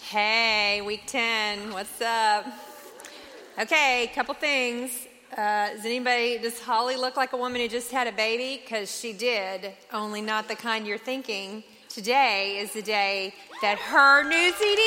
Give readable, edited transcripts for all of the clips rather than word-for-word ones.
Hey, week 10, what's up? Okay, couple things. Does Holly look like a woman who just had a baby? Because she did, only not the kind you're thinking. Today is the day that her new CD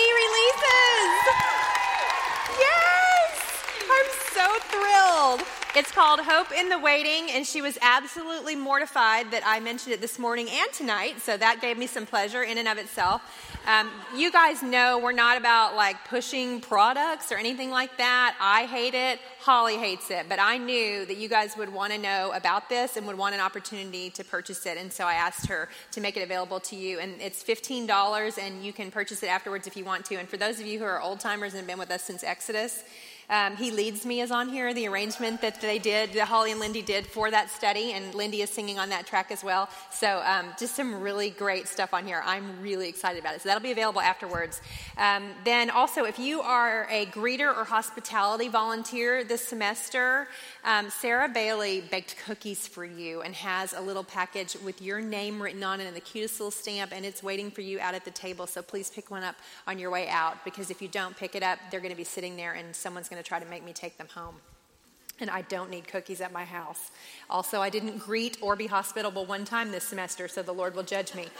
releases. Yes! I'm so thrilled. It's called Hope in the Waiting, and she was absolutely mortified that I mentioned it this morning and tonight, so that gave me some pleasure in and of itself. You guys know we're not about like pushing products or anything like that. I hate it. Holly hates it. But I knew that you guys would want to know about this and would want an opportunity to purchase it. And so I asked her to make it available to you. And it's $15, and you can purchase it afterwards if you want to. And for those of you who are old timers and have been with us since Exodus, He Leads Me is on here, the arrangement that Holly and Lindy did for that study, and Lindy is singing on that track as well. So just some really great stuff on here. I'm really excited about it. So that'll be available afterwards. Then also, if you are a greeter or hospitality volunteer this semester, Sarah Bailey baked cookies for you and has a little package with your name written on it and the cutest little stamp, and it's waiting for you out at the table. So please pick one up on your way out, because if you don't pick it up, they're going to be sitting there and someone's going to try to make me take them home. And I don't need cookies at my house. Also, I didn't greet or be hospitable one time this semester, so the Lord will judge me.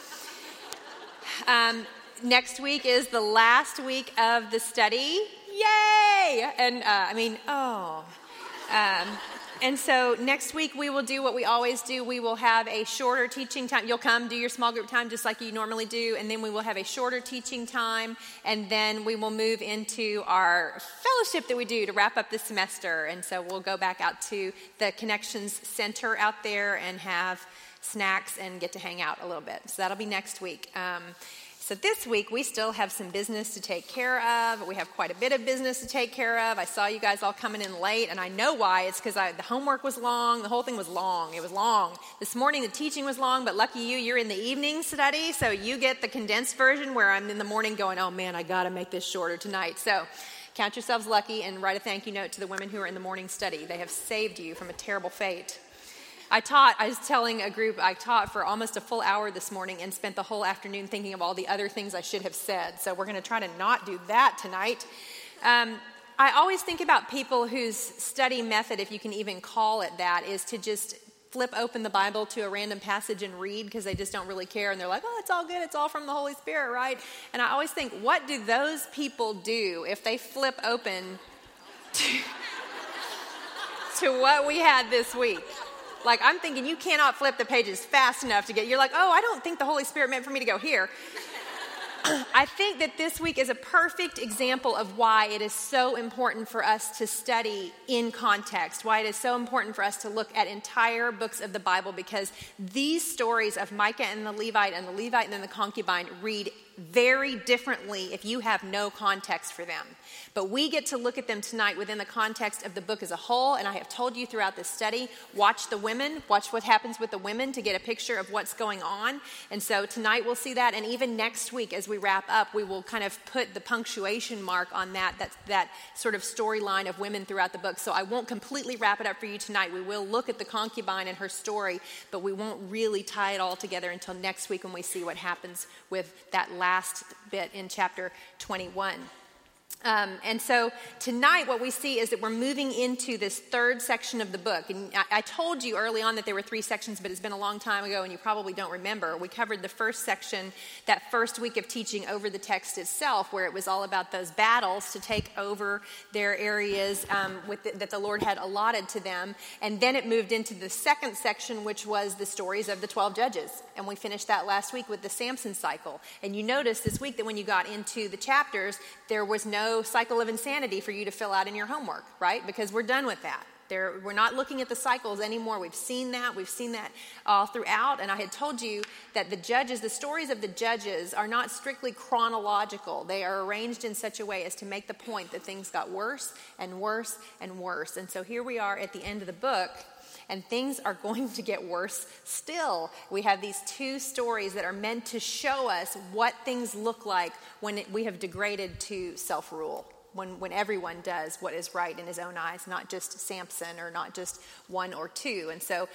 Next week is the last week of the study. Yay! And and so next week we will do what we always do. We will have a shorter teaching time. You'll come do your small group time just like you normally do, and then we will have a shorter teaching time, and then we will move into our fellowship that we do to wrap up the semester. And so we'll go back out to the Connections Center out there and have snacks and get to hang out a little bit. So that'll be next week. So this week, we still have some business to take care of. We have quite a bit of business to take care of. I saw you guys all coming in late, and I know why. It's because the homework was long. The whole thing was long. It was long. This morning, the teaching was long, but lucky you're in the evening study, so you get the condensed version where I'm in the morning going, oh, man, I got to make this shorter tonight. So count yourselves lucky and write a thank you note to the women who are in the morning study. They have saved you from a terrible fate. I was telling a group, I taught for almost a full hour this morning and spent the whole afternoon thinking of all the other things I should have said. So we're going to try to not do that tonight. I always think about people whose study method, if you can even call it that, is to just flip open the Bible to a random passage and read because they just don't really care. And they're like, oh, it's all good. It's all from the Holy Spirit, right? And I always think, what do those people do if they flip open to what we had this week? Like, I'm thinking you cannot flip the pages fast enough to you're like, oh, I don't think the Holy Spirit meant for me to go here. I think that this week is a perfect example of why it is so important for us to study in context, why it is so important for us to look at entire books of the Bible, because these stories of Micah and the Levite and then the concubine read very differently if you have no context for them. But we get to look at them tonight within the context of the book as a whole, and I have told you throughout this study, watch the women, watch what happens with the women to get a picture of what's going on. And so tonight we'll see that, and even next week as we wrap up, we will kind of put the punctuation mark on that sort of storyline of women throughout the book. So I won't completely wrap it up for you tonight. We will look at the concubine and her story, but we won't really tie it all together until next week when we see what happens with that last bit in chapter 21. And so tonight what we see is that we're moving into this third section of the book. And I told you early on that there were 3 sections, but it's been a long time ago and you probably don't remember. We covered the first section, that first week of teaching over the text itself, where it was all about those battles to take over their areas that the Lord had allotted to them. And then it moved into the second section, which was the stories of the 12 judges. And we finished that last week with the Samson cycle. And you noticed this week that when you got into the chapters, there was no cycle of insanity for you to fill out in your homework, right? Because we're done with that. We're not looking at the cycles anymore. We've seen that all throughout. And I had told you that the stories of the judges are not strictly chronological. They are arranged in such a way as to make the point that things got worse and worse and worse. And so here we are at the end of the book, and things are going to get worse still. We have these 2 stories that are meant to show us what things look like when we have degraded to self-rule, when everyone does what is right in his own eyes, not just Samson or not just 1 or 2. And so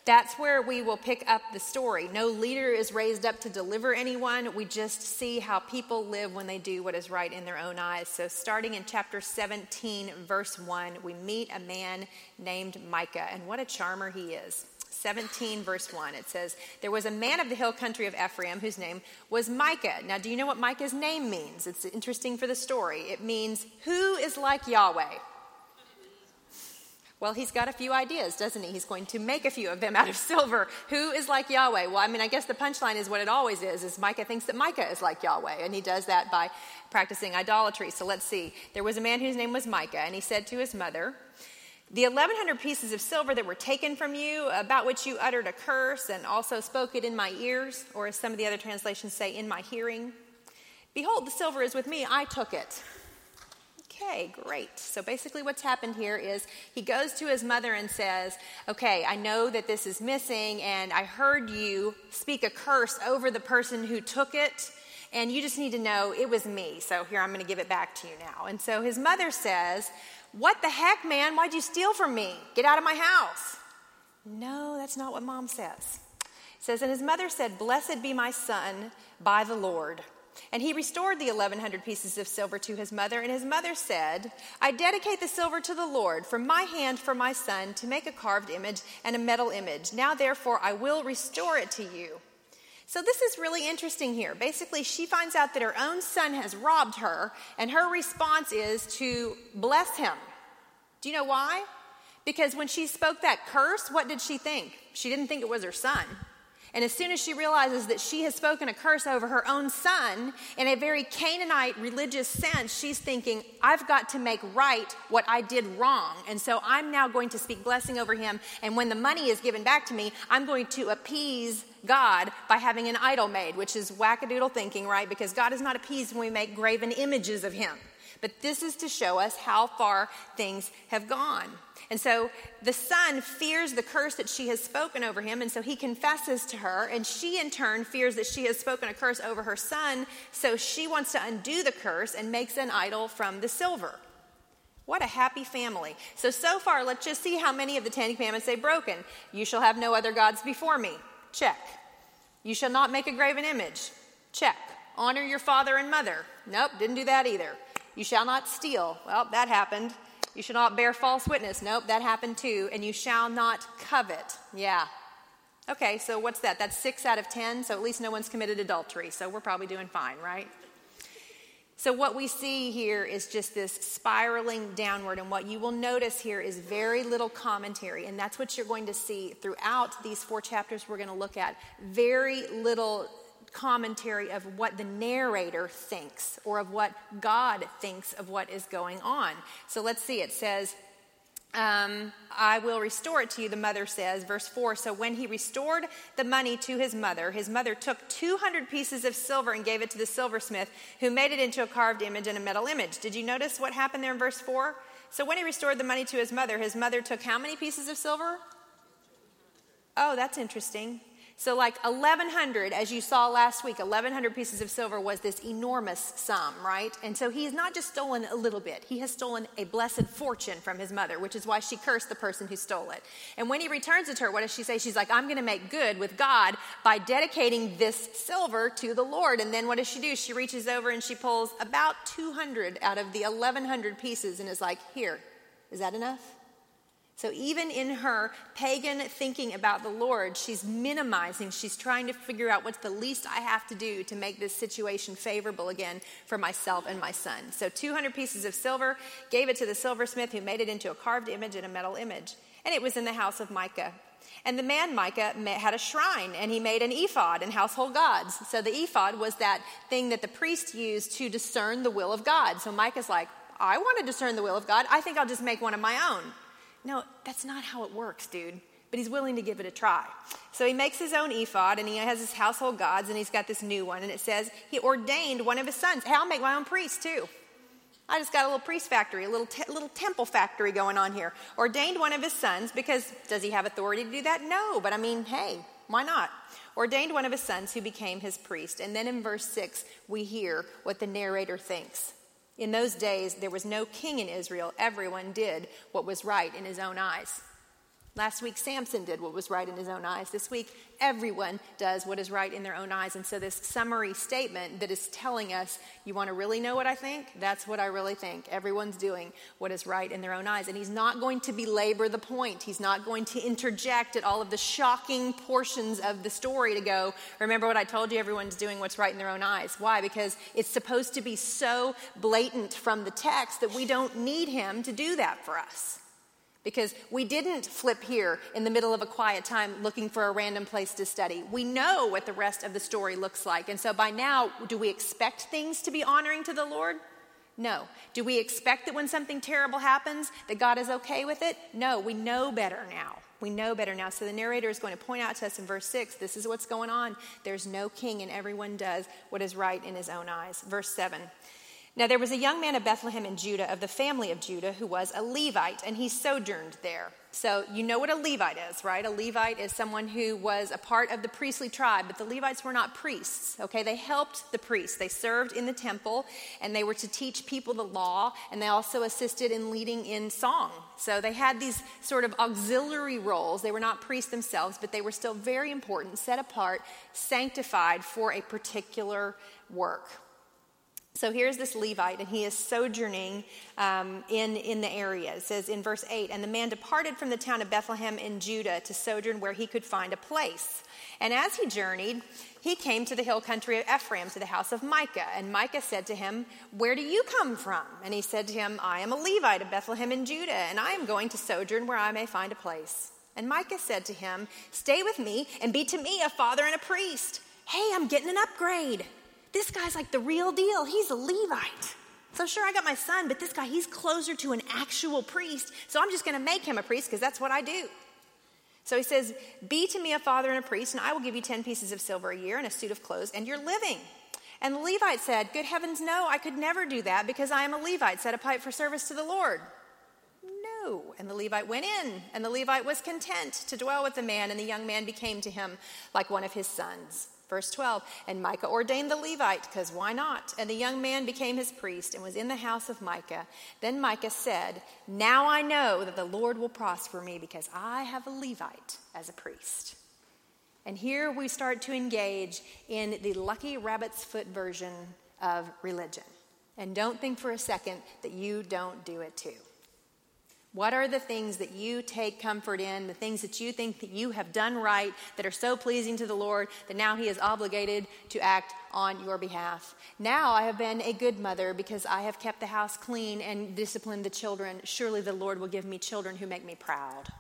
that's where we will pick up the story. No leader is raised up to deliver anyone. We just see how people live when they do what is right in their own eyes. So starting in chapter 17, verse 1, we meet a man named Micah, and what a charmer he is. 17, verse 1, it says, there was a man of the hill country of Ephraim whose name was Micah. Now, do you know what Micah's name means? It's interesting for the story. It means, who is like Yahweh? Well, he's got a few ideas, doesn't he? He's going to make a few of them out of silver. Who is like Yahweh? Well, I mean, I guess the punchline is what it always is Micah thinks that Micah is like Yahweh, and he does that by practicing idolatry. So let's see. There was a man whose name was Micah, and he said to his mother, the 1,100 pieces of silver that were taken from you, about which you uttered a curse and also spoke it in my ears, or as some of the other translations say, in my hearing. Behold, the silver is with me, I took it. Okay, great. So basically what's happened here is he goes to his mother and says, okay, I know that this is missing, and I heard you speak a curse over the person who took it, and you just need to know it was me. So here, I'm going to give it back to you now. And so his mother says, what the heck, man? Why'd you steal from me? Get out of my house. No, that's not what Mom says. It says, and his mother said, blessed be my son by the Lord. And he restored the 1,100 pieces of silver to his mother. And his mother said, I dedicate the silver to the Lord from my hand for my son to make a carved image and a metal image. Now, therefore, I will restore it to you. So this is really interesting here. Basically, she finds out that her own son has robbed her, and her response is to bless him. Do you know why? Because when she spoke that curse, what did she think? She didn't think it was her son. And as soon as she realizes that she has spoken a curse over her own son, in a very Canaanite religious sense, she's thinking, I've got to make right what I did wrong. And so I'm now going to speak blessing over him. And when the money is given back to me, I'm going to appease God by having an idol made, which is wackadoodle thinking, right? Because God is not appeased when we make graven images of him. But this is to show us how far things have gone. And so the son fears the curse that she has spoken over him, and so he confesses to her, and she in turn fears that she has spoken a curse over her son, so she wants to undo the curse and makes an idol from the silver. What a happy family. So far, let's just see how many of the 10 commandments they've broken. You shall have no other gods before me. Check. You shall not make a graven image. Check. Honor your father and mother. Nope, didn't do that either. You shall not steal. Well, that happened. You shall not bear false witness. Nope, that happened too. And you shall not covet. Yeah. Okay, so what's that? That's 6 out of 10, so at least no one's committed adultery. So we're probably doing fine, right? So what we see here is just this spiraling downward, and what you will notice here is very little commentary, and that's what you're going to see throughout these 4 chapters we're going to look at. Very little commentary of what the narrator thinks or of what God thinks of what is going on. So let's see, it says, I will restore it to you, the mother says, verse 4, so when he restored the money to his mother took 200 pieces of silver and gave it to the silversmith, who made it into a carved image and a metal image. Did you notice what happened there in verse 4? So when he restored the money to his mother took how many pieces of silver? Oh, that's interesting. So like 1,100, as you saw last week, 1,100 pieces of silver was this enormous sum, right? And so he's not just stolen a little bit. He has stolen a blessed fortune from his mother, which is why she cursed the person who stole it. And when he returns it to her, what does she say? She's like, I'm going to make good with God by dedicating this silver to the Lord. And then what does she do? She reaches over and she pulls about 200 out of the 1,100 pieces and is like, here, is that enough? So even in her pagan thinking about the Lord, she's minimizing. She's trying to figure out what's the least I have to do to make this situation favorable again for myself and my son. So 200 pieces of silver, gave it to the silversmith, who made it into a carved image and a metal image. And it was in the house of Micah. And the man Micah had a shrine, and he made an ephod and household gods. So the ephod was that thing that the priest used to discern the will of God. So Micah's like, I want to discern the will of God. I think I'll just make one of my own. No, that's not how it works, dude. But he's willing to give it a try. So he makes his own ephod, and he has his household gods, and he's got this new one. And it says he ordained one of his sons. Hey, I'll make my own priest too. I just got a little priest factory, a little temple factory going on here. Ordained one of his sons, because does he have authority to do that? No, but I mean, hey, why not? Ordained one of his sons, who became his priest. And then in verse 6, we hear what the narrator thinks. In those days, there was no king in Israel. Everyone did what was right in his own eyes. Last week, Samson did what was right in his own eyes. This week, everyone does what is right in their own eyes. And so this summary statement that is telling us, you want to really know what I think? That's what I really think. Everyone's doing what is right in their own eyes. And he's not going to belabor the point. He's not going to interject at all of the shocking portions of the story to go, remember what I told you, everyone's doing what's right in their own eyes. Why? Because it's supposed to be so blatant from the text that we don't need him to do that for us. Because we didn't flip here in the middle of a quiet time looking for a random place to study. We know what the rest of the story looks like. And so by now, do we expect things to be honoring to the Lord? No. Do we expect that when something terrible happens, that God is okay with it? No, we know better now. We know better now. So the narrator is going to point out to us in verse 6, this is what's going on. There's no king and everyone does what is right in his own eyes. Verse 7. Now there was a young man of Bethlehem in Judah, of the family of Judah, who was a Levite, and he sojourned there. So you know what a Levite is, right? A Levite is someone who was a part of the priestly tribe, but the Levites were not priests, okay? They helped the priests. They served in the temple, and they were to teach people the law, and they also assisted in leading in song. So they had these sort of auxiliary roles. They were not priests themselves, but they were still very important, set apart, sanctified for a particular work. So here's this Levite, and he is sojourning in the area. It says in verse 8, and the man departed from the town of Bethlehem in Judah to sojourn where he could find a place. And as he journeyed, he came to the hill country of Ephraim, to the house of Micah. And Micah said to him, where do you come from? And he said to him, I am a Levite of Bethlehem in Judah, and I am going to sojourn where I may find a place. And Micah said to him, stay with me and be to me a father and a priest. Hey, I'm getting an upgrade. This guy's like the real deal. He's a Levite. So sure, I got my son, but this guy, he's closer to an actual priest. So I'm just going to make him a priest because that's what I do. So he says, be to me a father and a priest, and I will give you 10 pieces of silver a year and a suit of clothes, and you're living. And the Levite said, good heavens, no, I could never do that because I am a Levite, set apart for service to the Lord. No. And the Levite went in, and the Levite was content to dwell with the man, and the young man became to him like one of his sons. Verse 12, and Micah ordained the Levite, because why not? And the young man became his priest and was in the house of Micah. Then Micah said, now I know that the Lord will prosper me because I have a Levite as a priest. And here we start to engage in the lucky rabbit's foot version of religion. And don't think for a second that you don't do it too. What are the things that you take comfort in, the things that you think that you have done right, that are so pleasing to the Lord, that now he is obligated to act on your behalf? Now I have been a good mother because I have kept the house clean and disciplined the children. Surely the Lord will give me children who make me proud.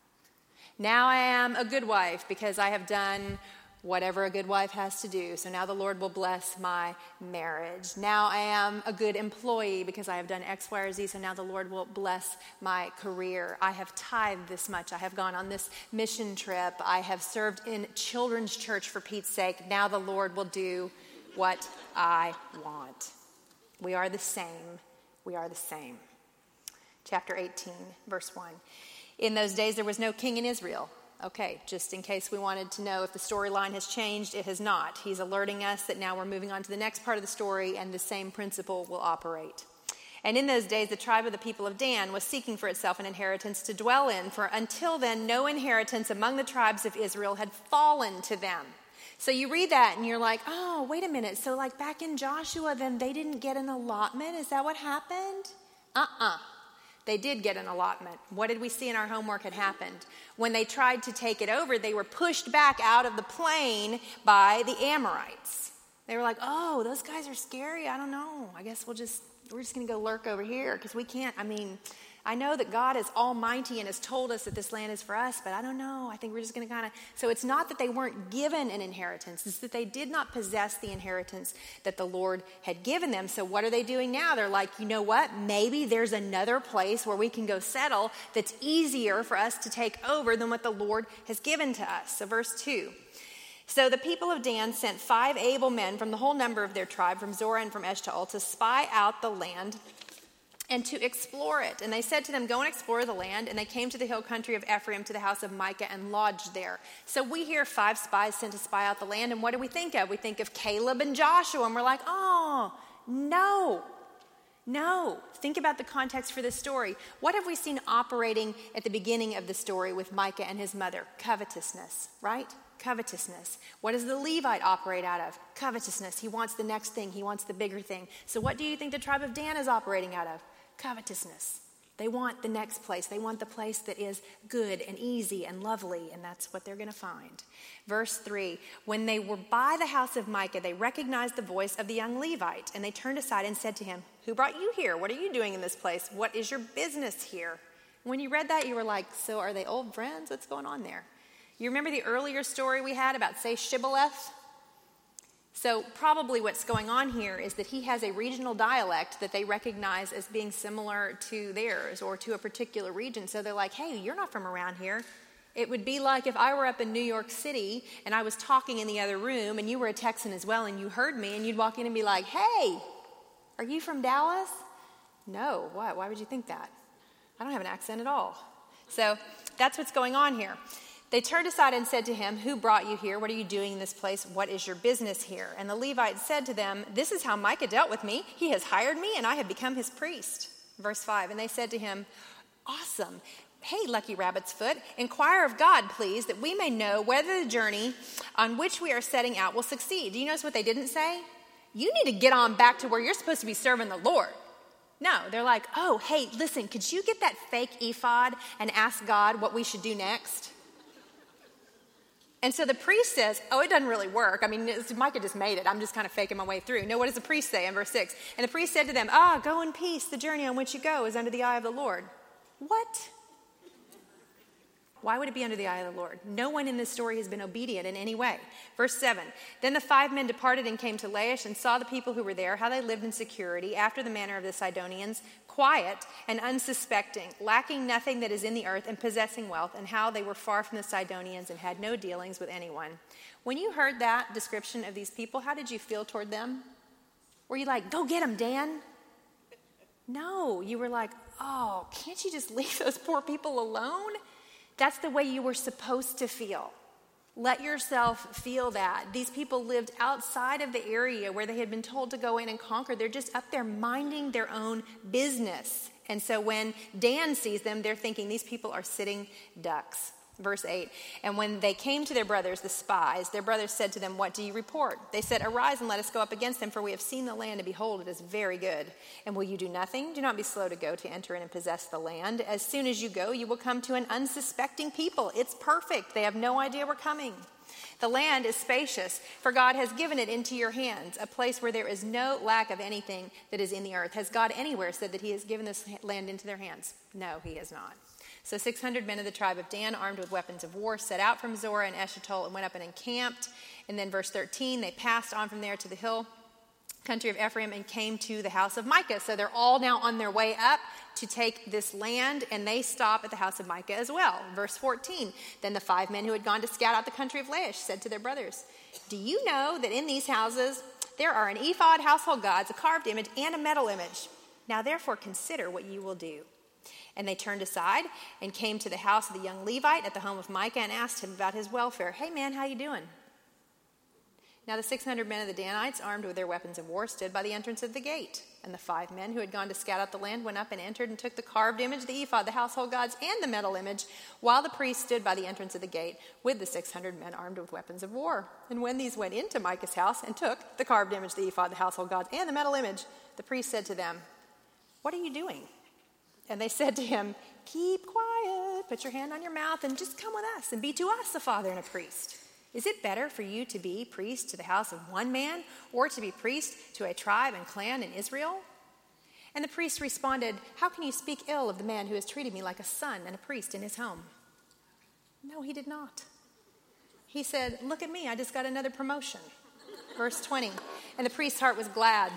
Now I am a good wife because I have done whatever a good wife has to do. So now the Lord will bless my marriage. Now I am a good employee because I have done X, Y, or Z. So now the Lord will bless my career. I have tithed this much. I have gone on this mission trip. I have served in children's church for Pete's sake. Now the Lord will do what I want. We are the same. We are the same. Chapter 18, verse 1. In those days there was no king in Israel. Okay, just in case we wanted to know if the storyline has changed, it has not. He's alerting us that now we're moving on to the next part of the story, and the same principle will operate. And in those days, the tribe of the people of Dan was seeking for itself an inheritance to dwell in, for until then, no inheritance among the tribes of Israel had fallen to them. So you read that, and you're like, oh, wait a minute. So like back in Joshua, then they didn't get an allotment? Is that what happened? They did get an allotment. What did we see in our homework had happened? When they tried to take it over, they were pushed back out of the plain by the Amorites. They were like, oh, those guys are scary. I don't know. I guess we're just going to go lurk over here because we can't. I know that God is almighty and has told us that this land is for us, but I don't know. I think we're just going to So it's not that they weren't given an inheritance. It's that they did not possess the inheritance that the Lord had given them. So what are they doing now? They're like, you know what? Maybe there's another place where we can go settle that's easier for us to take over than what the Lord has given to us. So verse 2. So the people of Dan sent 5 able men from the whole number of their tribe, from Zorah and from Eshtaol, to spy out the land and to explore it. And they said to them, go and explore the land. And they came to the hill country of Ephraim, to the house of Micah, and lodged there. So we hear 5 spies sent to spy out the land. And what do we think of? We think of Caleb and Joshua. And we're like, oh, no. No. Think about the context for this story. What have we seen operating at the beginning of the story with Micah and his mother? Covetousness, right? Covetousness. What does the Levite operate out of? Covetousness. He wants the next thing. He wants the bigger thing. So what do you think the tribe of Dan is operating out of? Covetousness. They want the next place. They want the place that is good and easy and lovely, and that's what they're going to find. Verse 3, when they were by the house of Micah, they recognized the voice of the young Levite, and they turned aside and said to him, "Who brought you here? What are you doing in this place? What is your business here?" When you read that, you were like, so are they old friends? What's going on there? You remember the earlier story we had about, say, Shibboleth? So probably what's going on here is that he has a regional dialect that they recognize as being similar to theirs or to a particular region. So they're like, hey, you're not from around here. It would be like if I were up in New York City and I was talking in the other room and you were a Texan as well and you heard me and you'd walk in and be like, hey, are you from Dallas? No, what? Why would you think that? I don't have an accent at all. So that's what's going on here. They turned aside and said to him, "Who brought you here? What are you doing in this place? What is your business here?" And the Levite said to them, "This is how Micah dealt with me. He has hired me, and I have become his priest." Verse 5, and they said to him, "Awesome. Hey, lucky rabbit's foot, inquire of God, please, that we may know whether the journey on which we are setting out will succeed." Do you notice what they didn't say? You need to get on back to where you're supposed to be serving the Lord. No, they're like, oh, hey, listen, could you get that fake ephod and ask God what we should do next? And so the priest says, oh, it doesn't really work. I mean, Micah just made it. I'm just kind of faking my way through. No, what does the priest say in verse 6? And the priest said to them, go in peace. The journey on which you go is under the eye of the Lord. What? Why would it be under the eye of the Lord? No one in this story has been obedient in any way. Verse 7, then the 5 men departed and came to Laish and saw the people who were there, how they lived in security, after the manner of the Sidonians, quiet and unsuspecting, lacking nothing that is in the earth and possessing wealth, and how they were far from the Sidonians and had no dealings with anyone. When you heard that description of these people, how did you feel toward them? Were you like, go get them, Dan? No, you were like, oh, can't you just leave those poor people alone? That's the way you were supposed to feel. Let yourself feel that. These people lived outside of the area where they had been told to go in and conquer. They're just up there minding their own business. And so when Dan sees them, they're thinking these people are sitting ducks. Verse 8, and when they came to their brothers, the spies, their brothers said to them, what do you report? They said, arise and let us go up against them, for we have seen the land, and behold, it is very good. And will you do nothing? Do not be slow to go to enter in and possess the land. As soon as you go, you will come to an unsuspecting people. It's perfect. They have no idea we're coming. The land is spacious, for God has given it into your hands, a place where there is no lack of anything that is in the earth. Has God anywhere said that he has given this land into their hands? No, he has not. So 600 men of the tribe of Dan, armed with weapons of war, set out from Zorah and Eshtaol and went up and encamped. And then verse 13, they passed on from there to the hill country of Ephraim and came to the house of Micah. So they're all now on their way up to take this land, and they stop at the house of Micah as well. Verse 14, then the 5 men who had gone to scout out the country of Laish said to their brothers, do you know that in these houses there are an ephod, household gods, a carved image, and a metal image? Now therefore consider what you will do. And they turned aside and came to the house of the young Levite at the home of Micah and asked him about his welfare. Hey man, how you doing? Now the 600 men of the Danites, armed with their weapons of war, stood by the entrance of the gate. And the 5 men who had gone to scout out the land went up and entered and took the carved image, the ephod, the household gods, and the metal image, while the priest stood by the entrance of the gate with the 600 men armed with weapons of war. And when these went into Micah's house and took the carved image, the ephod, the household gods, and the metal image, the priest said to them, what are you doing? And they said to him, keep quiet, put your hand on your mouth, and just come with us and be to us a father and a priest. Is it better for you to be priest to the house of one man or to be priest to a tribe and clan in Israel? And the priest responded, how can you speak ill of the man who has treated me like a son and a priest in his home? No, he did not. He said, look at me, I just got another promotion. Verse 20, and the priest's heart was glad.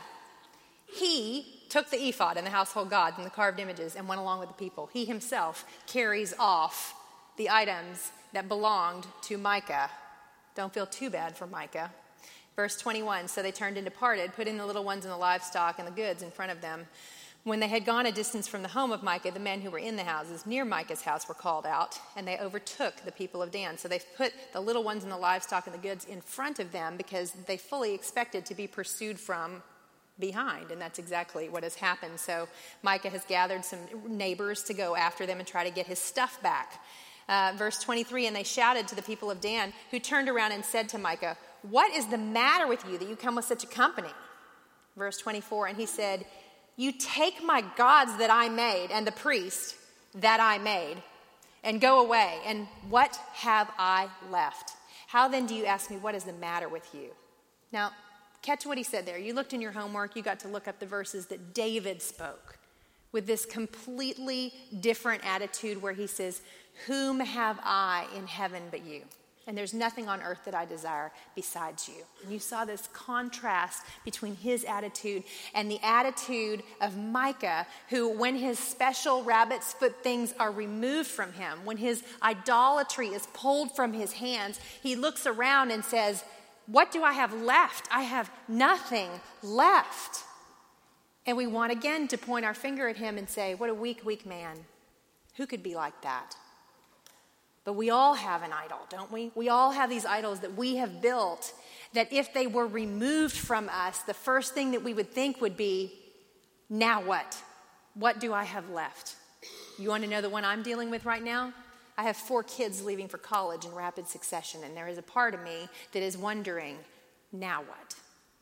He took the ephod and the household gods and the carved images and went along with the people. He himself carries off the items that belonged to Micah. Don't feel too bad for Micah. Verse 21, so they turned and departed, putting the little ones and the livestock and the goods in front of them. When they had gone a distance from the home of Micah, the men who were in the houses near Micah's house were called out, and they overtook the people of Dan. So they put the little ones and the livestock and the goods in front of them because they fully expected to be pursued from behind. And that's exactly what has happened. So Micah has gathered some neighbors to go after them and try to get his stuff back. Verse 23, and they shouted to the people of Dan, who turned around and said to Micah, "What is the matter with you that you come with such a company?" Verse 24, and he said, "You take my gods that I made and the priest that I made and go away. And what have I left? How then do you ask me, what is the matter with you?" Now, catch what he said there. You looked in your homework. You got to look up the verses that David spoke with this completely different attitude where he says, "Whom have I in heaven but you? And there's nothing on earth that I desire besides you." And you saw this contrast between his attitude and the attitude of Micah, who, when his special rabbit's foot things are removed from him, when his idolatry is pulled from his hands, he looks around and says, "What do I have left? I have nothing left." And we want again to point our finger at him and say, what a weak, weak man. Who could be like that? But we all have an idol, don't we? We all have these idols that we have built that if they were removed from us, the first thing that we would think would be, now what? What do I have left? You want to know the one I'm dealing with right now? I have 4 kids leaving for college in rapid succession, and there is a part of me that is wondering, now what?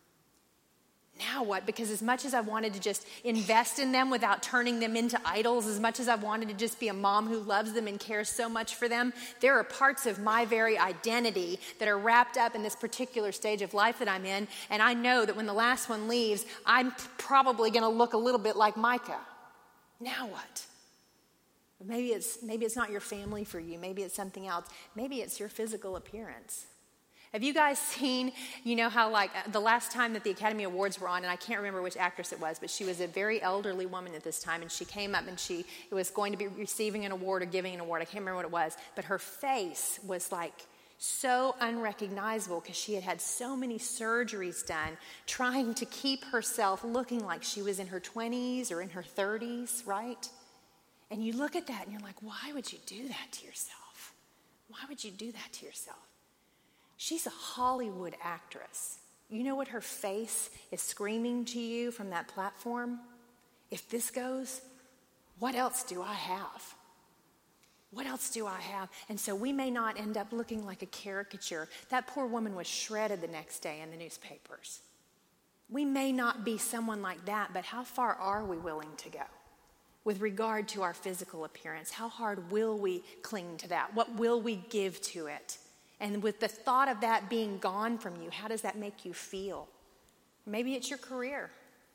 Now what? Because as much as I wanted to just invest in them without turning them into idols, as much as I wanted to just be a mom who loves them and cares so much for them, there are parts of my very identity that are wrapped up in this particular stage of life that I'm in, and I know that when the last one leaves, I'm probably going to look a little bit like Micah. Now what? Maybe it's not your family for you. Maybe it's something else. Maybe it's your physical appearance. Have you guys seen, you know how like the last time that the Academy Awards were on, and I can't remember which actress it was, but she was a very elderly woman at this time, and she came up and she was going to be receiving an award or giving an award. I can't remember what it was, but her face was like so unrecognizable because she had had so many surgeries done trying to keep herself looking like she was in her 20s or in her 30s, right? And you look at that and you're like, why would you do that to yourself? Why would you do that to yourself? She's a Hollywood actress. You know what her face is screaming to you from that platform? If this goes, what else do I have? What else do I have? And so we may not end up looking like a caricature. That poor woman was shredded the next day in the newspapers. We may not be someone like that, but how far are we willing to go with regard to our physical appearance? How hard will we cling to that? What will we give to it? And with the thought of that being gone from you, how does that make you feel? Maybe it's your career.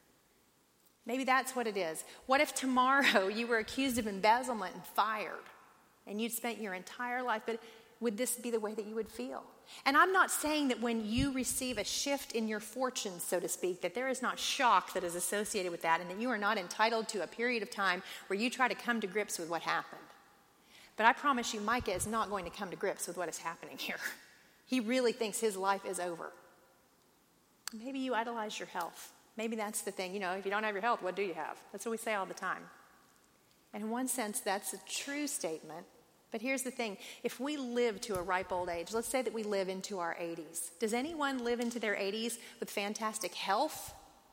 Maybe that's what it is. What if tomorrow you were accused of embezzlement and fired, and you'd spent your entire life, but would this be the way that you would feel? And I'm not saying that when you receive a shift in your fortunes, so to speak, that there is not shock that is associated with that, and that you are not entitled to a period of time where you try to come to grips with what happened. But I promise you, Micah is not going to come to grips with what is happening here. He really thinks his life is over. Maybe you idolize your health. Maybe that's the thing. You know, if you don't have your health, what do you have? That's what we say all the time. And in one sense, that's a true statement. But here's the thing. If we live to a ripe old age, let's say that we live into our 80s. Does anyone live into their 80s with fantastic health?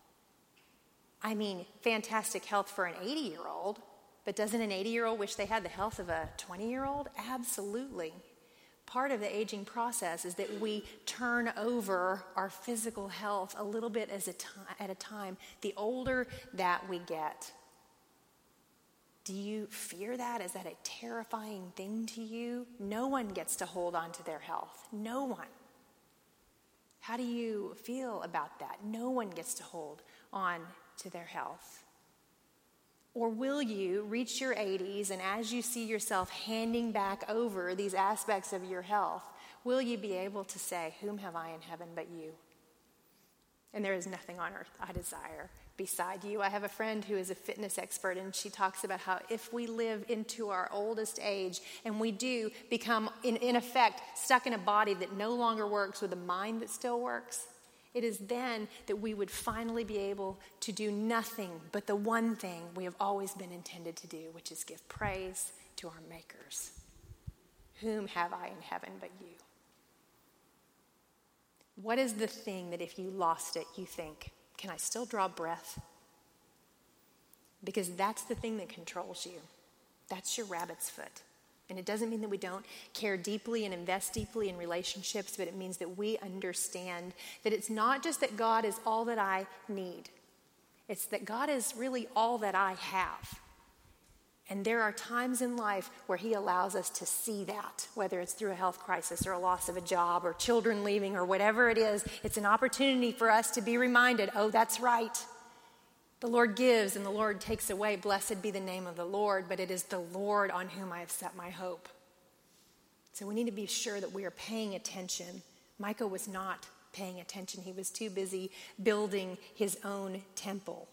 I mean, fantastic health for an 80-year-old. But doesn't an 80-year-old wish they had the health of a 20-year-old? Absolutely. Part of the aging process is that we turn over our physical health a little bit at a time, the older that we get. Do you fear that? Is that a terrifying thing to you? No one gets to hold on to their health. No one. How do you feel about that? No one gets to hold on to their health. Or will you reach your 80s, and as you see yourself handing back over these aspects of your health, will you be able to say, whom have I in heaven but you? And there is nothing on earth I desire beside you. I have a friend who is a fitness expert, and she talks about how if we live into our oldest age and we do become, in effect, stuck in a body that no longer works with a mind that still works, it is then that we would finally be able to do nothing but the one thing we have always been intended to do, which is give praise to our makers. Whom have I in heaven but you? What is the thing that if you lost it, you think, can I still draw breath? Because that's the thing that controls you. That's your rabbit's foot. And it doesn't mean that we don't care deeply and invest deeply in relationships, but it means that we understand that it's not just that God is all that I need. It's that God is really all that I have. And there are times in life where he allows us to see that, whether it's through a health crisis or a loss of a job or children leaving or whatever it is. It's an opportunity for us to be reminded, oh, that's right. The Lord gives and the Lord takes away. Blessed be the name of the Lord, but it is the Lord on whom I have set my hope. So we need to be sure that we are paying attention. Micah was not paying attention. He was too busy building his own temple.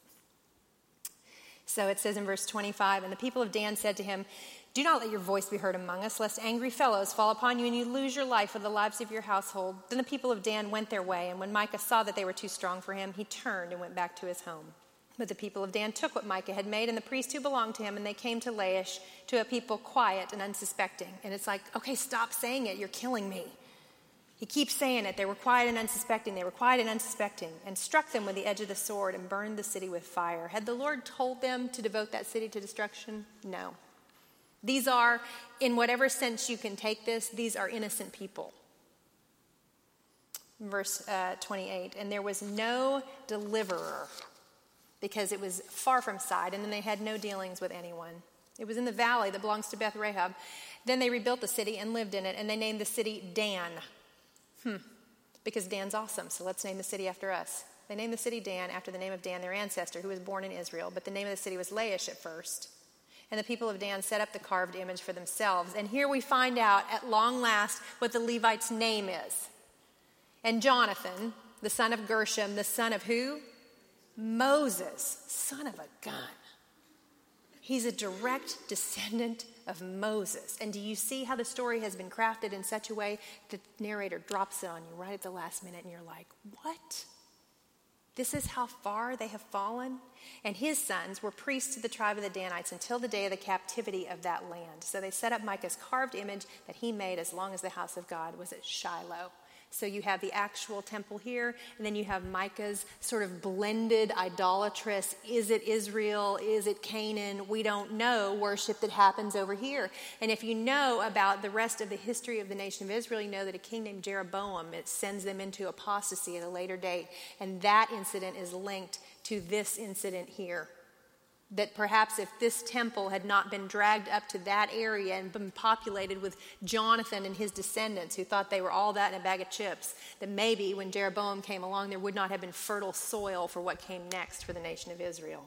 So it says in verse 25, and the people of Dan said to him, do not let your voice be heard among us, lest angry fellows fall upon you and you lose your life or the lives of your household. Then the people of Dan went their way, and when Micah saw that they were too strong for him, he turned and went back to his home. But the people of Dan took what Micah had made and the priests who belonged to him, and they came to Laish, to a people quiet and unsuspecting. And it's like, okay, stop saying it. You're killing me. He keeps saying it. They were quiet and unsuspecting. They were quiet and unsuspecting, and struck them with the edge of the sword and burned the city with fire. Had the Lord told them to devote that city to destruction? No. These are, in whatever sense you can take this, these are innocent people. Verse 28, and there was no deliverer, because it was far from sight, and then they had no dealings with anyone. It was in the valley that belongs to Beth Rahab. Then they rebuilt the city and lived in it, and they named the city Dan. Because Dan's awesome, so let's name the city after us. They named the city Dan after the name of Dan, their ancestor, who was born in Israel, but the name of the city was Laish at first. And the people of Dan set up the carved image for themselves. And here we find out, at long last, what the Levite's name is. And Jonathan, the son of Gershom, the son of who? Moses, son of a gun. He's a direct descendant of Moses. And do you see how the story has been crafted in such a way that the narrator drops it on you right at the last minute and you're like, what? This is how far they have fallen? And his sons were priests to the tribe of the Danites until the day of the captivity of that land. So they set up Micah's carved image that he made as long as the house of God was at Shiloh. So you have the actual temple here, and then you have Micah's sort of blended, idolatrous, is it Israel, is it Canaan, we don't know, worship that happens over here. And if you know about the rest of the history of the nation of Israel, you know that a king named Jeroboam, it sends them into apostasy at a later date. And that incident is linked to this incident here. That perhaps if this temple had not been dragged up to that area and been populated with Jonathan and his descendants who thought they were all that in a bag of chips, that maybe when Jeroboam came along, there would not have been fertile soil for what came next for the nation of Israel.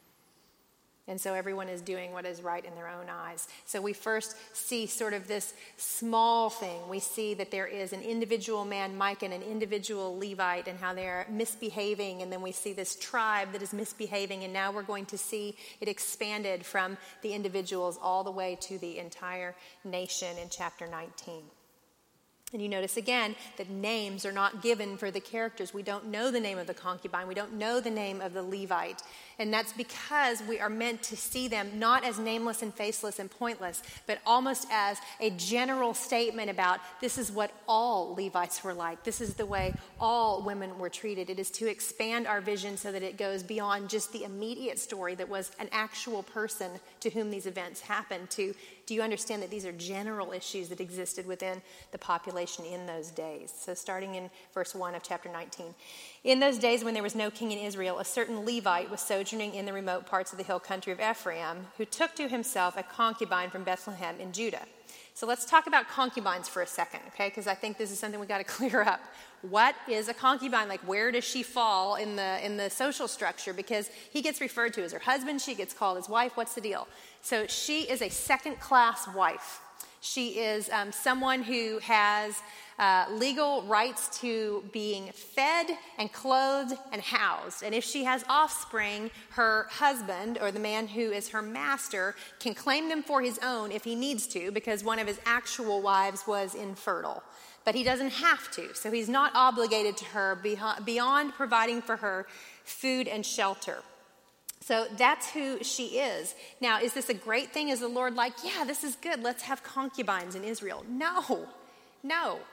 And so everyone is doing what is right in their own eyes. So we first see sort of this small thing. We see that there is an individual man, Micah, and an individual Levite, and how they're misbehaving. And then we see this tribe that is misbehaving. And now we're going to see it expanded from the individuals all the way to the entire nation in chapter 19. And you notice again that names are not given for the characters. We don't know the name of the concubine. We don't know the name of the Levite. And that's because we are meant to see them not as nameless and faceless and pointless, but almost as a general statement about this is what all Levites were like. This is the way all women were treated. It is to expand our vision so that it goes beyond just the immediate story that was an actual person to whom these events happened to. Do you understand that these are general issues that existed within the population in those days? So starting in verse 1 of chapter 19. In those days when there was no king in Israel, a certain Levite was sojourning in the remote parts of the hill country of Ephraim, who took to himself a concubine from Bethlehem in Judah. So let's talk about concubines for a second, okay? Because I think this is something we got to clear up. What is a concubine? Like, where does she fall in the social structure? Because he gets referred to as her husband, she gets called his wife. What's the deal? So she is a second-class wife. She is someone who has legal rights to being fed and clothed and housed. And if she has offspring, her husband, or the man who is her master, can claim them for his own if he needs to, because one of his actual wives was infertile. But he doesn't have to, so he's not obligated to her beyond providing for her food and shelter. So that's who she is. Now, is this a great thing? Is the Lord like, yeah, this is good, let's have concubines in Israel? No.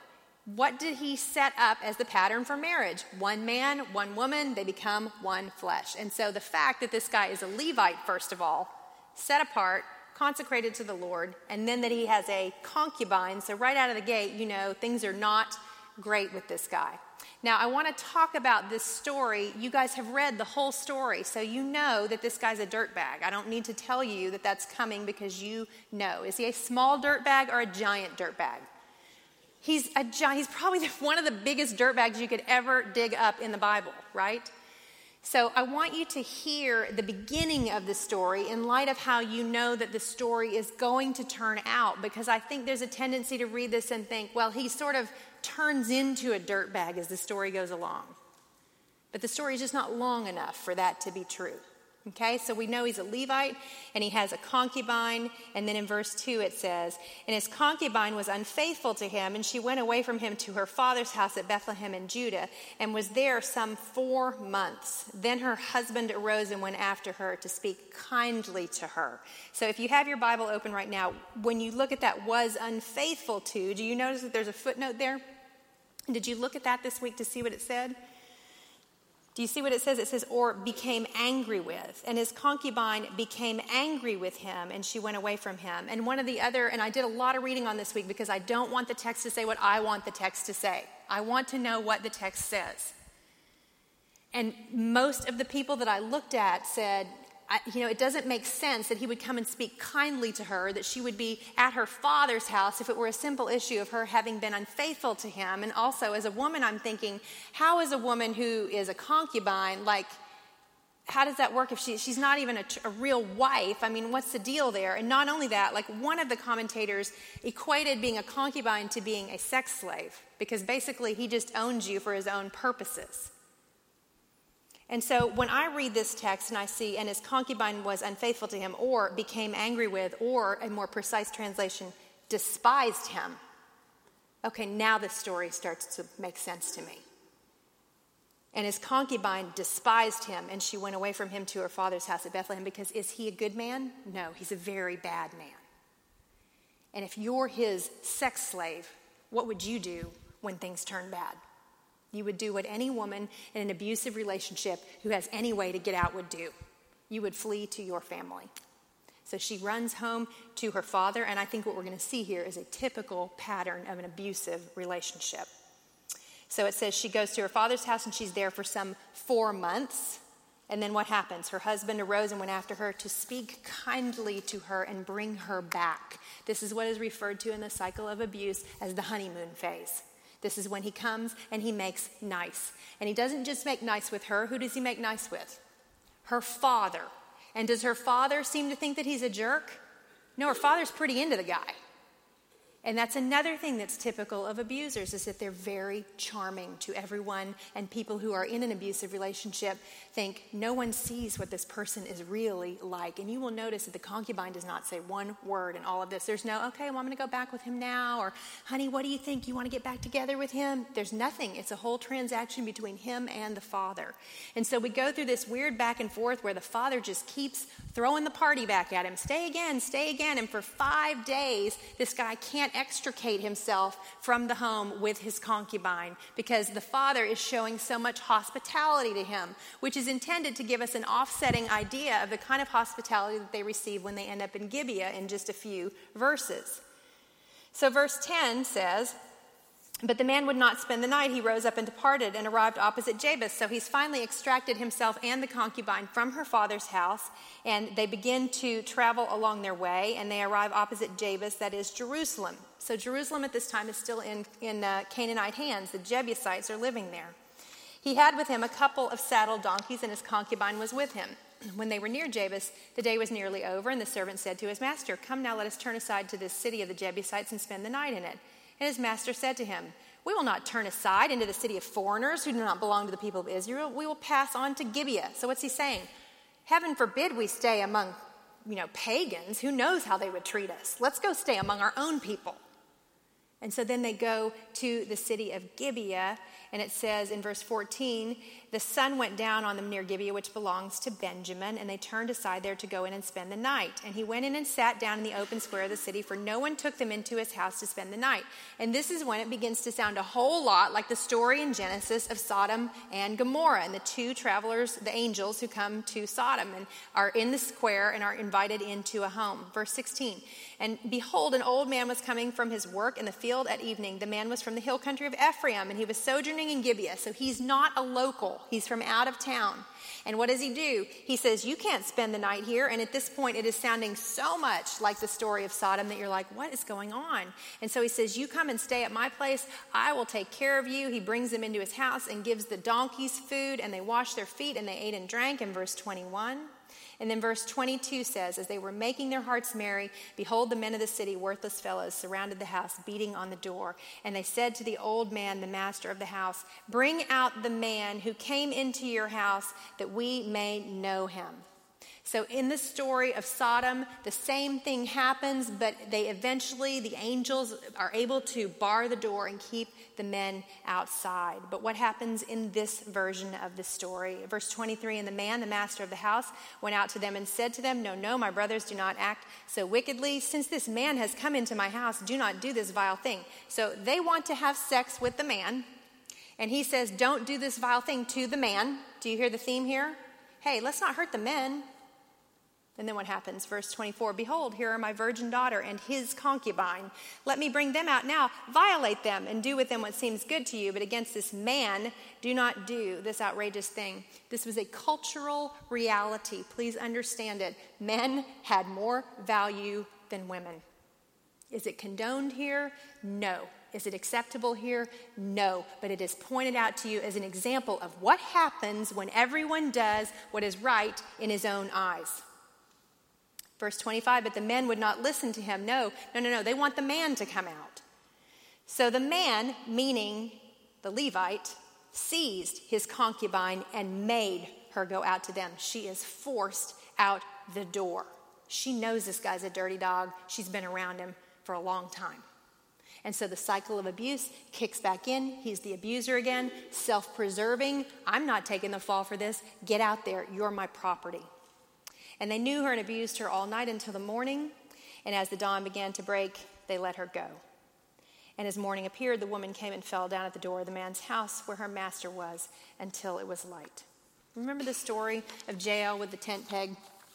What did he set up as the pattern for marriage? One man, one woman, they become one flesh. And so the fact that this guy is a Levite, first of all, set apart, consecrated to the Lord, and then that he has a concubine, so right out of the gate, you know, things are not great with this guy. Now, I want to talk about this story. You guys have read the whole story, so you know that this guy's a dirtbag. I don't need to tell you that that's coming because you know. Is he a small dirtbag or a giant dirtbag? He's probably one of the biggest dirtbags you could ever dig up in the Bible, right? So I want you to hear the beginning of the story in light of how you know that the story is going to turn out, because I think there's a tendency to read this and think, well, he sort of turns into a dirtbag as the story goes along. But the story is just not long enough for that to be true. Okay, so we know he's a Levite and he has a concubine, and then in verse 2 it says, and his concubine was unfaithful to him, and she went away from him to her father's house at Bethlehem in Judah, and was there some 4 months. Then her husband arose and went after her to speak kindly to her. So if you have your Bible open right now, when you look at that was unfaithful to, do you notice that there's a footnote there? Did you look at that this week to see what it said? Do you see what it says? It says, or became angry with. And his concubine became angry with him, and she went away from him. And one of the other, and I did a lot of reading on this week because I don't want the text to say what I want the text to say. I want to know what the text says. And most of the people that I looked at said, it doesn't make sense that he would come and speak kindly to her, that she would be at her father's house if it were a simple issue of her having been unfaithful to him. And also, as a woman, I'm thinking, how is a woman who is a concubine, how does that work if she's not even a real wife? I mean, what's the deal there? And not only that, one of the commentators equated being a concubine to being a sex slave, because basically he just owns you for his own purposes. And so when I read this text and I see, and his concubine was unfaithful to him, or became angry with, or a more precise translation, despised him. Okay, now the story starts to make sense to me. And his concubine despised him, and she went away from him to her father's house at Bethlehem, because is he a good man? No, he's a very bad man. And if you're his sex slave, what would you do when things turn bad? You would do what any woman in an abusive relationship who has any way to get out would do. You would flee to your family. So she runs home to her father, and I think what we're going to see here is a typical pattern of an abusive relationship. So it says she goes to her father's house, and she's there for some 4 months. And then what happens? Her husband arose and went after her to speak kindly to her and bring her back. This is what is referred to in the cycle of abuse as the honeymoon phase. This is when he comes and he makes nice. And he doesn't just make nice with her. Who does he make nice with? Her father. And does her father seem to think that he's a jerk? No, her father's pretty into the guy. And that's another thing that's typical of abusers, is that they're very charming to everyone, and people who are in an abusive relationship think no one sees what this person is really like. And you will notice that the concubine does not say one word in all of this. There's no, okay, well, I'm going to go back with him now, or honey, what do you think? You want to get back together with him? There's nothing. It's a whole transaction between him and the father. And so we go through this weird back and forth where the father just keeps throwing the party back at him. Stay again, stay again. And for 5 days, this guy can't extricate himself from the home with his concubine, because the father is showing so much hospitality to him, which is intended to give us an offsetting idea of the kind of hospitality that they receive when they end up in Gibeah in just a few verses. So verse 10 says, but the man would not spend the night. He rose up and departed and arrived opposite Jabez. So he's finally extracted himself and the concubine from her father's house, and they begin to travel along their way, and they arrive opposite Jabez, that is Jerusalem. So Jerusalem at this time is still in Canaanite hands. The Jebusites are living there. He had with him a couple of saddled donkeys, and his concubine was with him. When they were near Jabez, the day was nearly over, and the servant said to his master, come now, let us turn aside to this city of the Jebusites and spend the night in it. And his master said to him, we will not turn aside into the city of foreigners who do not belong to the people of Israel. We will pass on to Gibeah. So what's he saying? Heaven forbid we stay among, pagans. Who knows how they would treat us? Let's go stay among our own people. And so then they go to the city of Gibeah, And it says in verse 14, the sun went down on them near Gibeah, which belongs to Benjamin, and they turned aside there to go in and spend the night. And he went in and sat down in the open square of the city, for no one took them into his house to spend the night. And this is when it begins to sound a whole lot like the story in Genesis of Sodom and Gomorrah, and the two travelers, the angels who come to Sodom and are in the square and are invited into a home. Verse 16, and behold, an old man was coming from his work in the field at evening. The man was from the hill country of Ephraim, and he was sojourning in Gibeah. So he's not a local. He's from out of town. And what does he do? He says, you can't spend the night here. And at this point, it is sounding so much like the story of Sodom that you're like, what is going on? And so he says, you come and stay at my place. I will take care of you. He brings them into his house and gives the donkeys food, and they washed their feet, and they ate and drank in verse 21. And then verse 22 says, as they were making their hearts merry, behold, the men of the city, worthless fellows, surrounded the house, beating on the door. And they said to the old man, the master of the house, bring out the man who came into your house, that we may know him. So in the story of Sodom, the same thing happens, but the angels are able to bar the door and keep the men outside. But what happens in this version of the story? Verse 23, and the man, the master of the house, went out to them and said to them, no, my brothers, do not act so wickedly. Since this man has come into my house, do not do this vile thing. So they want to have sex with the man, and he says, don't do this vile thing to the man. Do you hear the theme here? Hey, let's not hurt the men. And then what happens? Verse 24, behold, here are my virgin daughter and his concubine. Let me bring them out now, violate them, and do with them what seems good to you. But against this man, do not do this outrageous thing. This was a cultural reality. Please understand it. Men had more value than women. Is it condoned here? No. Is it acceptable here? No. But it is pointed out to you as an example of what happens when everyone does what is right in his own eyes. Verse 25, but the men would not listen to him. No. They want the man to come out. So the man, meaning the Levite, seized his concubine and made her go out to them. She is forced out the door. She knows this guy's a dirty dog. She's been around him for a long time. And so the cycle of abuse kicks back in. He's the abuser again, self-preserving. I'm not taking the fall for this. Get out there. You're my property. And they knew her and abused her all night until the morning. And as the dawn began to break, they let her go. And as morning appeared, the woman came and fell down at the door of the man's house where her master was until it was light. Remember the story of Jael with the tent peg?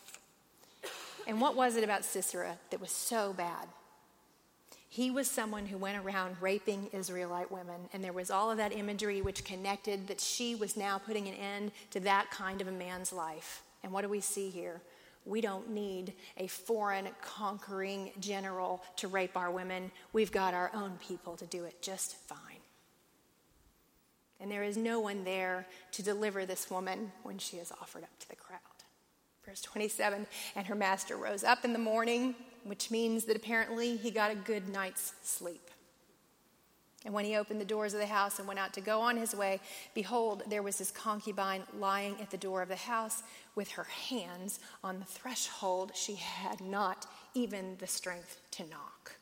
And what was it about Sisera that was so bad? He was someone who went around raping Israelite women. And there was all of that imagery which connected that she was now putting an end to that kind of a man's life. And what do we see here? We don't need a foreign conquering general to rape our women. We've got our own people to do it just fine. And there is no one there to deliver this woman when she is offered up to the crowd. Verse 27, and her master rose up in the morning, which means that apparently he got a good night's sleep. And when he opened the doors of the house and went out to go on his way, behold, there was his concubine lying at the door of the house with her hands on the threshold. She had not even the strength to knock.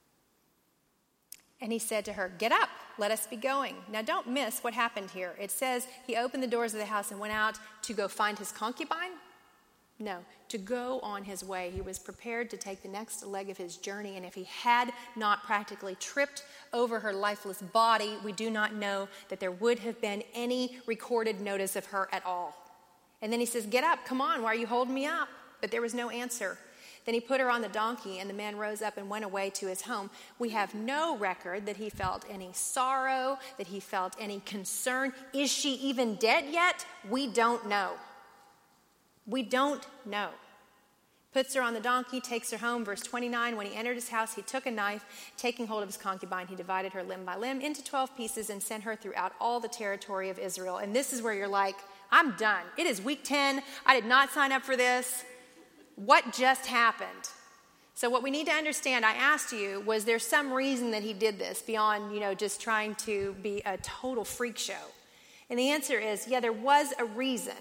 And he said to her, get up, let us be going. Now don't miss what happened here. It says he opened the doors of the house and went out to go find his concubine. No, to go on his way. He was prepared to take the next leg of his journey, and if he had not practically tripped over her lifeless body, we do not know that there would have been any recorded notice of her at all. And then he says, get up, come on, why are you holding me up? But there was no answer. Then he put her on the donkey, and the man rose up and went away to his home. We have no record that he felt any sorrow, that he felt any concern. Is she even dead yet? We don't know. We don't know. Puts her on the donkey, takes her home. Verse 29, when he entered his house, he took a knife. Taking hold of his concubine, he divided her limb by limb into 12 pieces and sent her throughout all the territory of Israel. And this is where you're like, I'm done. It is week 10. I did not sign up for this. What just happened? So what we need to understand, I asked you, was there some reason that he did this beyond, just trying to be a total freak show? And the answer is, yeah, there was a reason.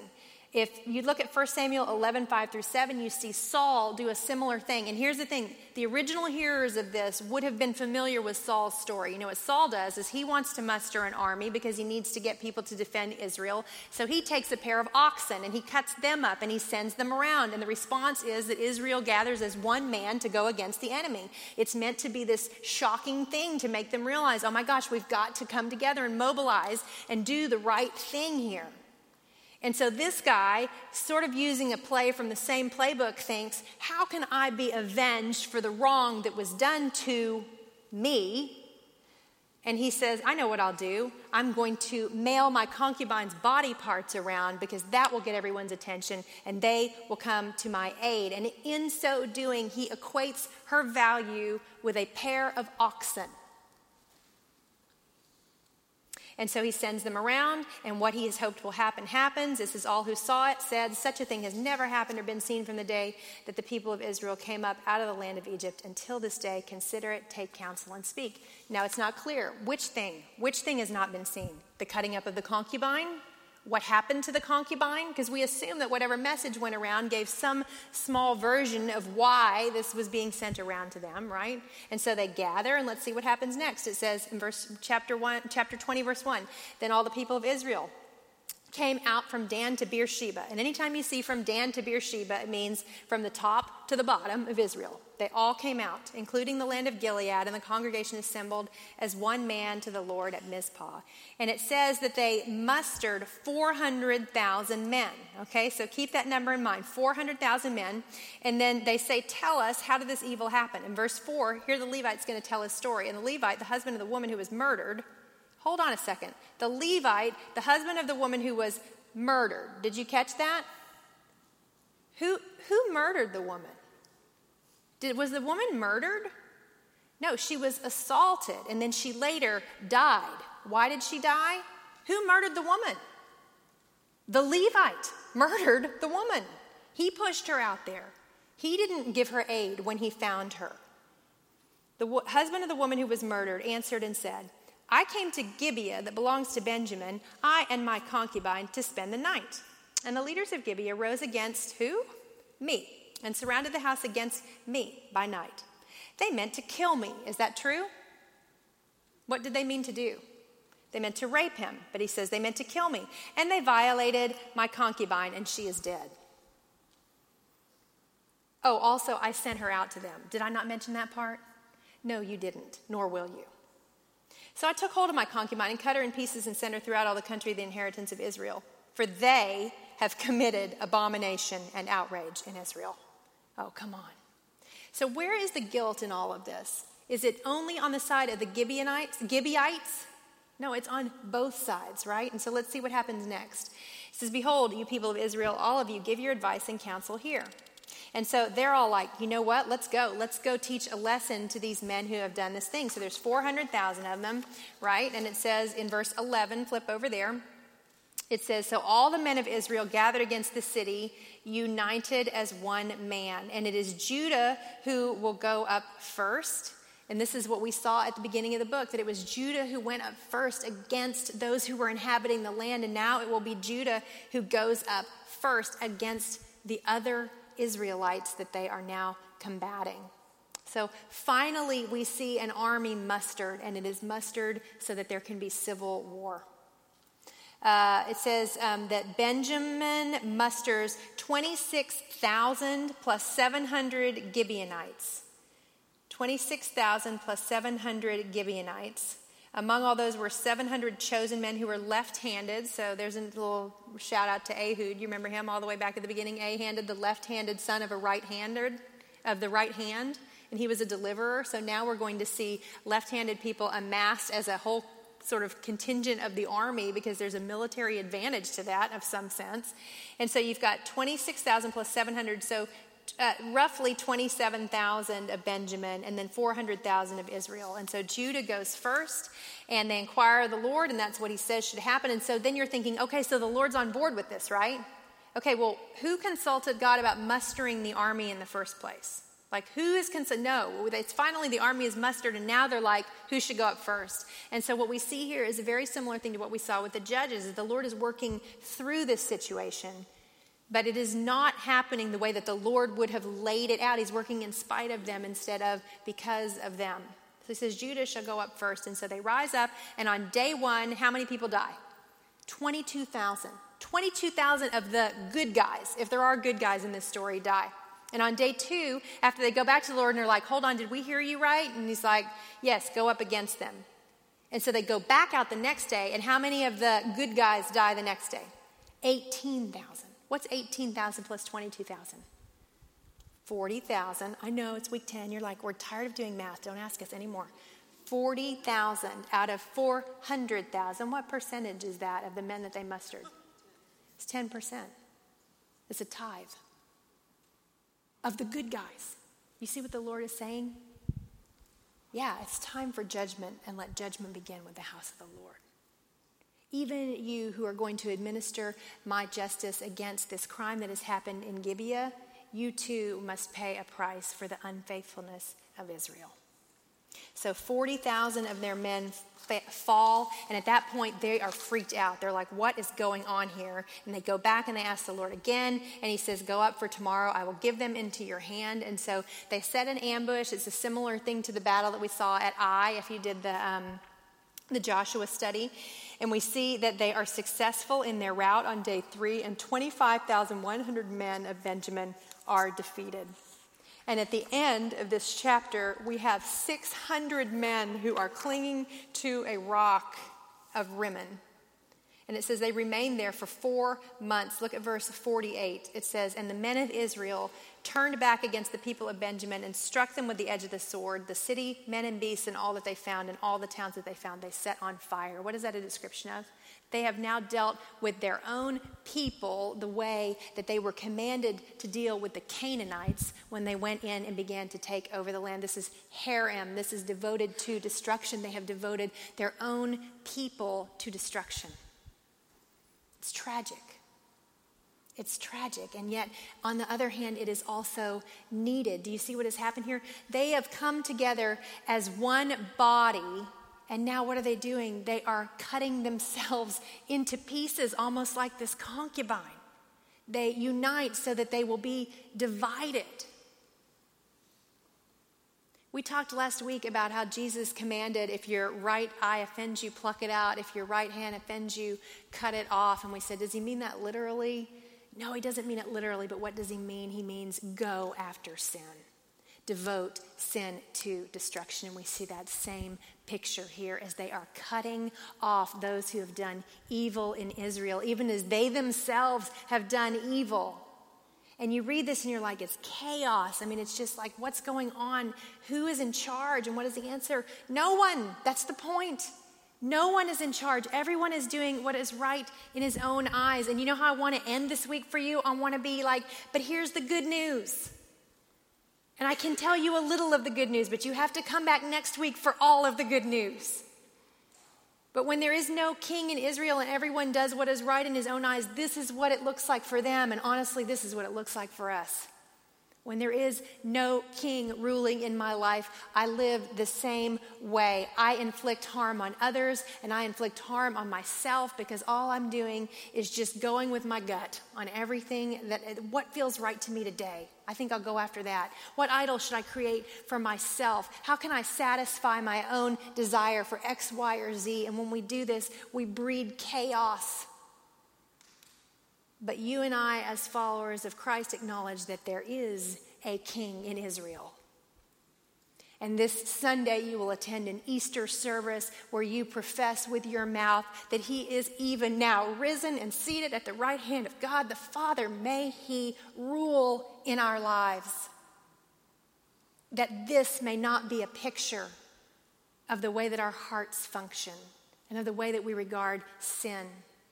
If you look at 1 Samuel 11:5-7, you see Saul do a similar thing. And here's the thing. The original hearers of this would have been familiar with Saul's story. You know what Saul does is he wants to muster an army because he needs to get people to defend Israel. So he takes a pair of oxen and he cuts them up and he sends them around. And the response is that Israel gathers as one man to go against the enemy. It's meant to be this shocking thing to make them realize, oh my gosh, we've got to come together and mobilize and do the right thing here. And so this guy, sort of using a play from the same playbook, thinks, how can I be avenged for the wrong that was done to me? And he says, I know what I'll do. I'm going to mail my concubine's body parts around because that will get everyone's attention and they will come to my aid. And in so doing, he equates her value with a pair of oxen. And so he sends them around, and what he has hoped will happen happens. This is all who saw it said, such a thing has never happened or been seen from the day that the people of Israel came up out of the land of Egypt until this day. Consider it, take counsel, and speak. Now it's not clear which thing has not been seen. The cutting up of the concubine? What happened to the concubine? Because we assume that whatever message went around gave some small version of why this was being sent around to them, right? And so they gather, and let's see what happens next. It says in chapter 20, verse 1, then all the people of Israel came out from Dan to Beersheba. And anytime you see from Dan to Beersheba, it means from the top to the bottom of Israel. They all came out, including the land of Gilead, and the congregation assembled as one man to the Lord at Mizpah. And it says that they mustered 400,000 men. Okay, so keep that number in mind, 400,000 men. And then they say, tell us, how did this evil happen? In verse 4, here the Levite's going to tell his story. And the Levite, the husband of the woman who was murdered, hold on a second. The Levite, the husband of the woman who was murdered. Did you catch that? Who murdered the woman? Was the woman murdered? No, she was assaulted, and then she later died. Why did she die? Who murdered the woman? The Levite murdered the woman. He pushed her out there. He didn't give her aid when he found her. The husband of the woman who was murdered answered and said, I came to Gibeah that belongs to Benjamin, I and my concubine, to spend the night. And the leaders of Gibeah rose against who? Me, and surrounded the house against me by night. They meant to kill me. Is that true? What did they mean to do? They meant to rape him, but he says they meant to kill me. And they violated my concubine, and she is dead. Oh, also, I sent her out to them. Did I not mention that part? No, you didn't, nor will you. So I took hold of my concubine and cut her in pieces and sent her throughout all the country of the inheritance of Israel. For they have committed abomination and outrage in Israel. Oh, come on. So where is the guilt in all of this? Is it only on the side of the Gibeonites? No, it's on both sides, right? And so let's see what happens next. It says, behold, you people of Israel, all of you, give your advice and counsel here. And so they're all like, you know what? Let's go teach a lesson to these men who have done this thing. So there's 400,000 of them, right? And it says in verse 11, flip over there. It says, so all the men of Israel gathered against the city, united as one man. And it is Judah who will go up first. And this is what we saw at the beginning of the book, that it was Judah who went up first against those who were inhabiting the land. And now it will be Judah who goes up first against the other Israelites that they are now combating. So finally we see an army mustered, and it is mustered so that there can be civil war. It says that Benjamin musters 26,000 plus 700 Gibeonites. 26,000 plus 700 Gibeonites. Among all those were 700 chosen men who were left-handed. So there's a little shout out to Ehud. You remember him all the way back at the beginning? Ehud, the left-handed son of the right hand. And he was a deliverer. So now we're going to see left-handed people amassed as a whole sort of contingent of the army, because there's a military advantage to that of some sense. And so you've got 26,000 plus 700. So roughly 27,000 of Benjamin, and then 400,000 of Israel. And so Judah goes first, and they inquire of the Lord, and that's what he says should happen. And so then you're thinking, okay, so the Lord's on board with this, right? Okay, well, who consulted God about mustering the army in the first place? Like, who is no, it's finally the army is mustered, and now they're like, who should go up first? And so what we see here is a very similar thing to what we saw with the judges, is the Lord is working through this situation But it is not happening the way that the Lord would have laid it out. He's working in spite of them instead of because of them. So he says, Judah shall go up first. And so they rise up, and on day one, how many people die? 22,000. 22,000 of the good guys, if there are good guys in this story, die. And on day two, after they go back to the Lord and they're like, hold on, did we hear you right? And he's like, yes, go up against them. And so they go back out the next day, and how many of the good guys die the next day? 18,000. What's 18,000 plus 22,000? 40,000. I know it's week 10. You're like, we're tired of doing math. Don't ask us anymore. 40,000 out of 400,000. What percentage is that of the men that they mustered? It's 10%. It's a tithe of the good guys. You see what the Lord is saying? Yeah, it's time for judgment, and let judgment begin with the house of the Lord. Even you who are going to administer my justice against this crime that has happened in Gibeah, you too must pay a price for the unfaithfulness of Israel. So 40,000 of their men fall, and at that point they are freaked out. They're like, what is going on here? And they go back and they ask the Lord again, and he says, go up for tomorrow. I will give them into your hand. And so they set an ambush. It's a similar thing to the battle that we saw at Ai, if you did the Joshua study. And we see that they are successful in their rout on day 3, and 25,100 men of Benjamin are defeated. And at the end of this chapter, we have 600 men who are clinging to a rock of Rimmon. And it says they remained there for 4 months. Look at verse 48. It says, and the men of Israel turned back against the people of Benjamin and struck them with the edge of the sword. The city, men and beasts, and all that they found, and all the towns that they found, they set on fire. What is that a description of? They have now dealt with their own people the way that they were commanded to deal with the Canaanites when they went in and began to take over the land. This is harem. This is devoted to destruction. They have devoted their own people to destruction. It's tragic. It's tragic. And yet, on the other hand, it is also needed. Do you see what has happened here? They have come together as one body. And now what are they doing? They are cutting themselves into pieces, almost like this concubine. They unite so that they will be divided. We talked last week about how Jesus commanded, if your right eye offends you, pluck it out. If your right hand offends you, cut it off. And we said, does he mean that literally? No, he doesn't mean it literally, but what does he mean? He means go after sin. Devote sin to destruction. And we see that same picture here as they are cutting off those who have done evil in Israel, even as they themselves have done evil. And you read this and you're like, it's chaos. I mean, it's just like, what's going on? Who is in charge? And what is the answer? No one. That's the point. No one is in charge. Everyone is doing what is right in his own eyes. And you know how I want to end this week for you? I want to be like, but here's the good news. And I can tell you a little of the good news, but you have to come back next week for all of the good news. But when there is no king in Israel and everyone does what is right in his own eyes, this is what it looks like for them. And honestly, this is what it looks like for us. When there is no king ruling in my life, I live the same way. I inflict harm on others and I inflict harm on myself because all I'm doing is just going with my gut on everything what feels right to me today. I think I'll go after that. What idol should I create for myself? How can I satisfy my own desire for X, Y, or Z? And when we do this, we breed chaos. But you and I, as followers of Christ, acknowledge that there is a king in Israel. And this Sunday, you will attend an Easter service where you profess with your mouth that he is even now risen and seated at the right hand of God the Father. May he rule in our lives. That this may not be a picture of the way that our hearts function and of the way that we regard sin.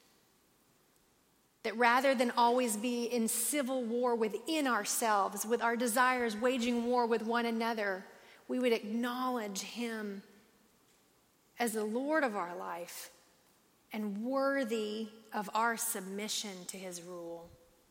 That rather than always be in civil war within ourselves, with our desires waging war with one another, we would acknowledge him as the Lord of our life and worthy of our submission to his rule.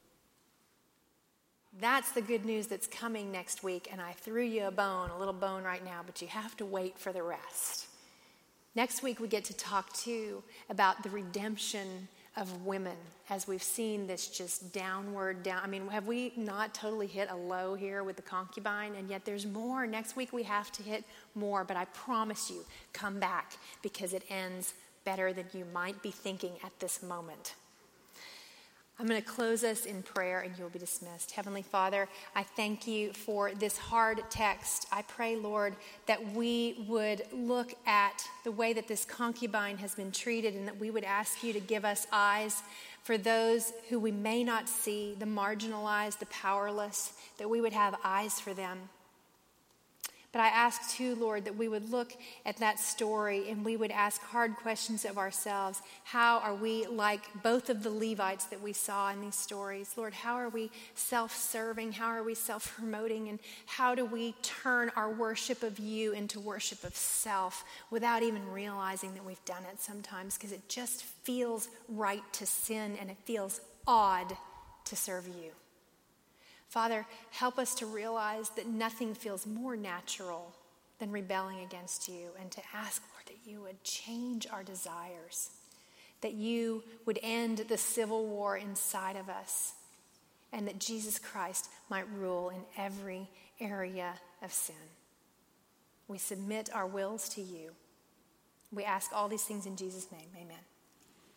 That's the good news that's coming next week, and I threw you a little bone right now, but you have to wait for the rest. Next week we get to talk too about the redemption of women as we've seen this just downward. I mean, have we not totally hit a low here with the concubine? And yet there's more. Next week we have to hit more. But I promise you, come back because it ends better than you might be thinking at this moment. I'm going to close us in prayer and you'll be dismissed. Heavenly Father, I thank you for this hard text. I pray, Lord, that we would look at the way that this concubine has been treated and that we would ask you to give us eyes for those who we may not see, the marginalized, the powerless, that we would have eyes for them. But I ask too, Lord, that we would look at that story and we would ask hard questions of ourselves. How are we like both of the Levites that we saw in these stories? Lord, how are we self-serving? How are we self-promoting? And how do we turn our worship of you into worship of self without even realizing that we've done it sometimes? Because it just feels right to sin and it feels odd to serve you. Father, help us to realize that nothing feels more natural than rebelling against you, and to ask, Lord, that you would change our desires, that you would end the civil war inside of us, and that Jesus Christ might rule in every area of sin. We submit our wills to you. We ask all these things in Jesus' name. Amen.